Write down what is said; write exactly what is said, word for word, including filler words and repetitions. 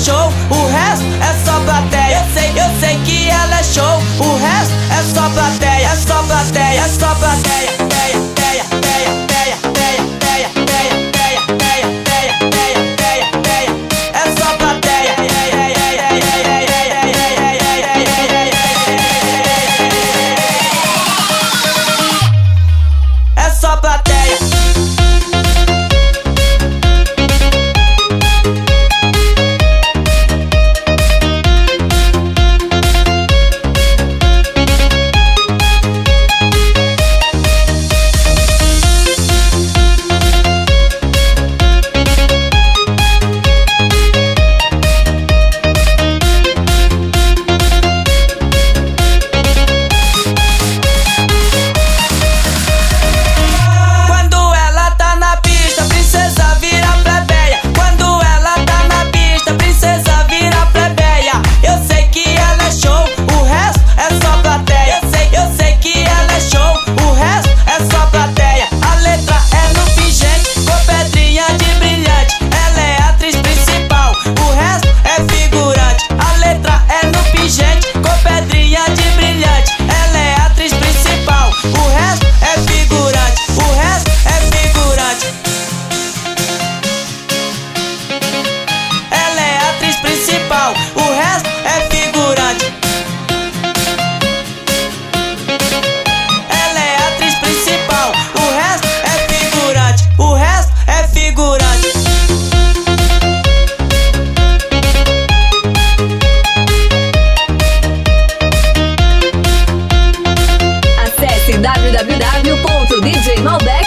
show, o resto é só plateia. Eu sei, eu sei que ela é show, o resto é só plateia, é só plateia, é só plateia. Teia, teia, teia, teia, teia, teia, teia, teia, teia, teia, teia, teia, teia. É só plateia. É só plateia. O resto é figurante. Ela é atriz principal. O resto é figurante. O resto é figurante. Acesse w w w ponto d j malbec